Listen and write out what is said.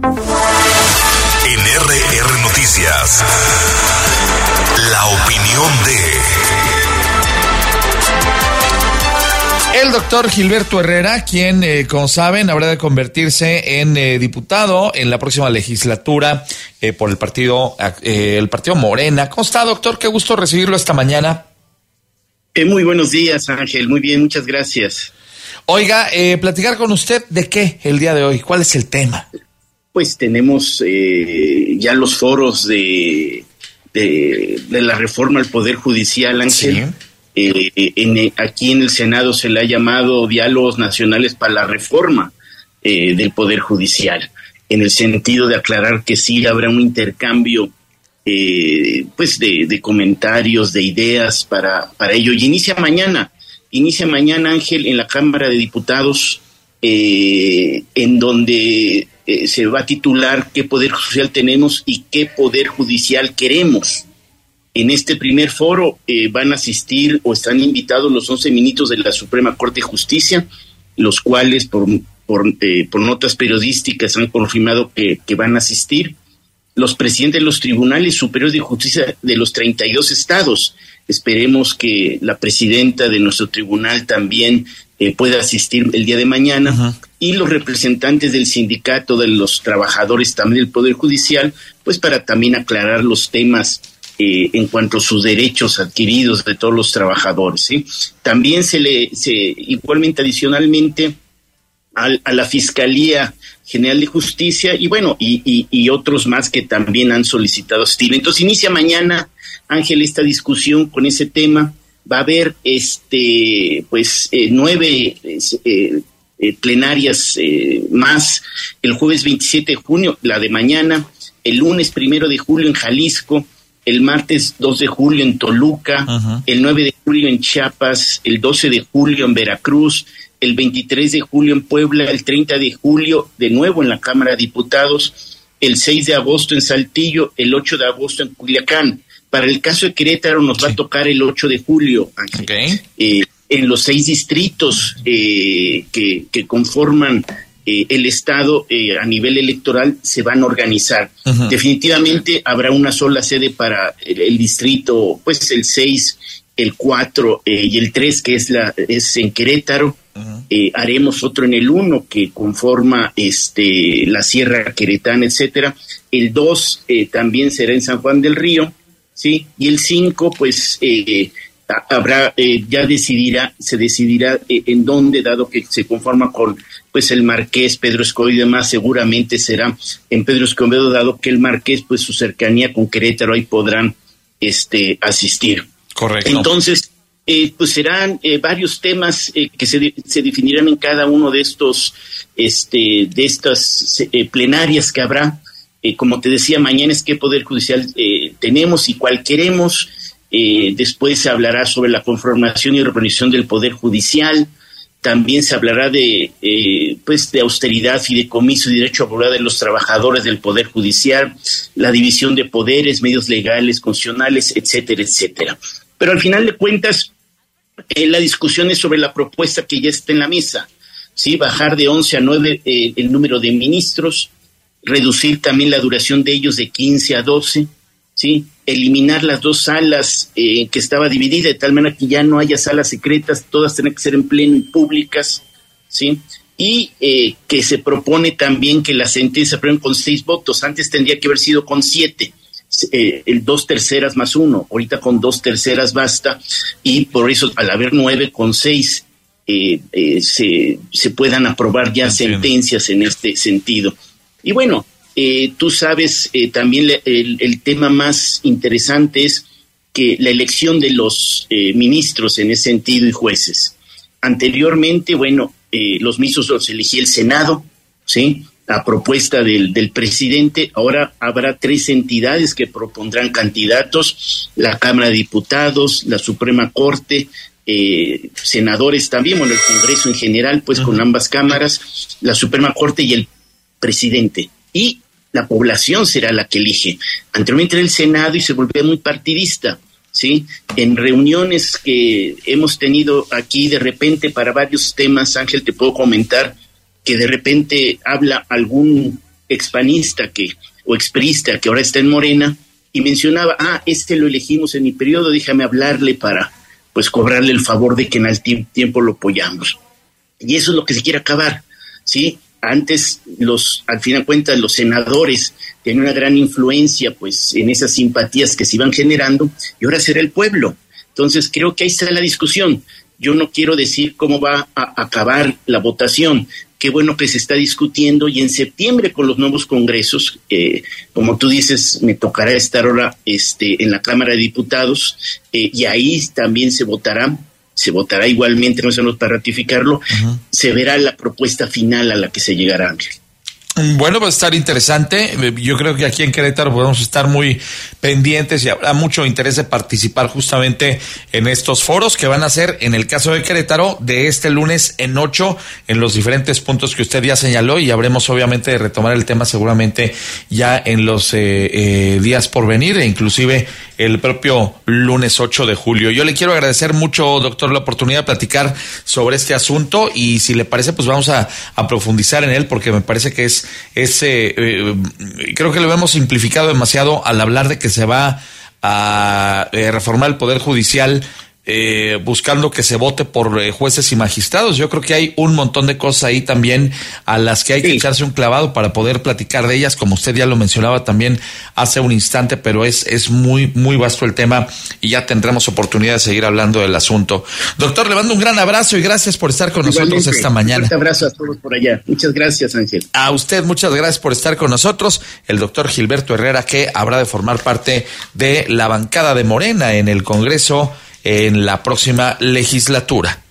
En RR Noticias, la opinión de... El doctor Gilberto Herrera, quien, como saben, habrá de convertirse en diputado en la próxima legislatura por el partido Morena. ¿Cómo está, doctor? Qué gusto recibirlo esta mañana. Muy buenos días, Ángel. Muy bien, muchas gracias. Oiga, platicar con usted de qué el día de hoy. ¿Cuál es el tema? Pues tenemos ya los foros de la reforma al Poder Judicial, Ángel. Sí. Aquí en el Senado se le ha llamado diálogos nacionales para la reforma del Poder Judicial, en el sentido de aclarar que sí habrá un intercambio pues de comentarios, de ideas para ello. Y inicia mañana, Ángel, en la Cámara de Diputados, en donde se va a titular qué Poder Judicial tenemos y qué Poder Judicial queremos. En este primer foro van a asistir o están invitados los 11 ministros de la Suprema Corte de Justicia, los cuales por notas periodísticas han confirmado que van a asistir. Los presidentes de los tribunales superiores de justicia de los 32 estados. Esperemos que la presidenta de nuestro tribunal también pueda asistir el día de mañana. Uh-huh. Y los representantes del sindicato de los trabajadores también del Poder Judicial, pues para también aclarar los temas en cuanto a sus derechos adquiridos de todos los trabajadores, ¿sí? También igualmente adicionalmente a la Fiscalía General de Justicia y bueno, y otros más que también han solicitado asistir. Entonces inicia mañana, Ángel, esta discusión con ese tema. Va a haber 9 plenarias más el jueves 27 de junio, la de mañana, el lunes 1 de julio en Jalisco, el martes 2 de julio en Toluca, uh-huh, el 9 de julio en Chiapas, el 12 de julio en Veracruz, el 23 de julio en Puebla, el 30 de julio de nuevo en la Cámara de Diputados, el 6 de agosto en Saltillo, el 8 de agosto en Culiacán. Para el caso de Querétaro nos va a tocar el 8 de julio, Ángel. Okay. En los 6 distritos que conforman el Estado a nivel electoral se van a organizar. Uh-huh. Definitivamente habrá una sola sede para el distrito, pues el 6, el 4 y el 3, que es en Querétaro. Uh-huh. Haremos otro en el 1 que conforma la Sierra Queretana, etcétera. El 2 también será en San Juan del Río, sí, y el 5 pues habrá se decidirá en dónde, dado que se conforma con pues el Marqués, Pedro Escobedo y demás, seguramente será en Pedro Escobedo, dado que el Marqués, pues su cercanía con Querétaro, ahí podrán asistir. Correcto. Entonces, pues serán varios temas que se definirán en cada uno de estas plenarias que habrá. Como te decía, mañana es qué Poder Judicial tenemos y cuál queremos. Después se hablará sobre la conformación y reorganización del Poder Judicial. También se hablará de austeridad, fideicomiso y derecho a propiedad de los trabajadores del Poder Judicial, la división de poderes, medios legales, constitucionales, etcétera, etcétera. Pero al final de cuentas, la discusión es sobre la propuesta que ya está en la mesa, ¿sí? Bajar de 11 a 9 el número de ministros, reducir también la duración de ellos de 15 a 12, ¿sí? Eliminar las 2 salas que estaba dividida, de tal manera que ya no haya salas secretas, todas tienen que ser en pleno y públicas, ¿sí? Y que se propone también que la sentencia se aprueben con 6 votos, antes tendría que haber sido con 7, el 2/3 más 1, ahorita con 2/3 basta, y por eso al haber 9 con 6 se puedan aprobar ya sentencias en este sentido. Y bueno, tú sabes, también el tema más interesante es que la elección de los ministros en ese sentido y jueces. Anteriormente, los ministros los elegía el Senado, ¿sí? A propuesta del presidente. Ahora habrá 3 entidades que propondrán candidatos: la Cámara de Diputados, la Suprema Corte, senadores también, el Congreso en general, pues con ambas cámaras, la Suprema Corte y el presidente. Y la población será la que elige. Anteriormente era el Senado y se volvía muy partidista, ¿sí? En reuniones que hemos tenido aquí, de repente, para varios temas, Ángel, te puedo comentar que de repente habla algún expanista o exprista que ahora está en Morena y mencionaba, lo elegimos en mi periodo, déjame hablarle para pues cobrarle el favor de que en el tiempo lo apoyamos. Y eso es lo que se quiere acabar, ¿sí? Antes, al fin de cuentas, los senadores tenían una gran influencia pues en esas simpatías que se iban generando, y ahora será el pueblo. Entonces creo que ahí está la discusión. Yo no quiero decir cómo va a acabar la votación. Qué bueno que se está discutiendo, y en septiembre con los nuevos congresos, como tú dices, me tocará estar ahora en la Cámara de Diputados, y ahí también se votará igualmente, no solo para ratificarlo, se verá la propuesta final a la que se llegará, Ángel. Bueno, va a estar interesante. Yo creo que aquí en Querétaro podemos estar muy pendientes y habrá mucho interés de participar justamente en estos foros que van a ser, en el caso de Querétaro, de este lunes en 8, en los diferentes puntos que usted ya señaló, y habremos obviamente de retomar el tema seguramente ya en los días por venir, e inclusive el propio lunes 8 de julio. Yo le quiero agradecer mucho, doctor, la oportunidad de platicar sobre este asunto, y si le parece, pues vamos a profundizar en él, porque me parece que creo que lo hemos simplificado demasiado al hablar de que se va a reformar el Poder Judicial, buscando que se vote por jueces y magistrados. Yo creo que hay un montón de cosas ahí también a las que hay que echarse un clavado para poder platicar de ellas, como usted ya lo mencionaba también hace un instante, pero es muy, muy vasto el tema, y ya tendremos oportunidad de seguir hablando del asunto. Doctor, le mando un gran abrazo y gracias por estar con nosotros esta mañana. Un abrazo a todos por allá. Muchas gracias, Ángel. A usted, muchas gracias por estar con nosotros. El doctor Gilberto Herrera, que habrá de formar parte de la bancada de Morena en el Congreso en la próxima legislatura.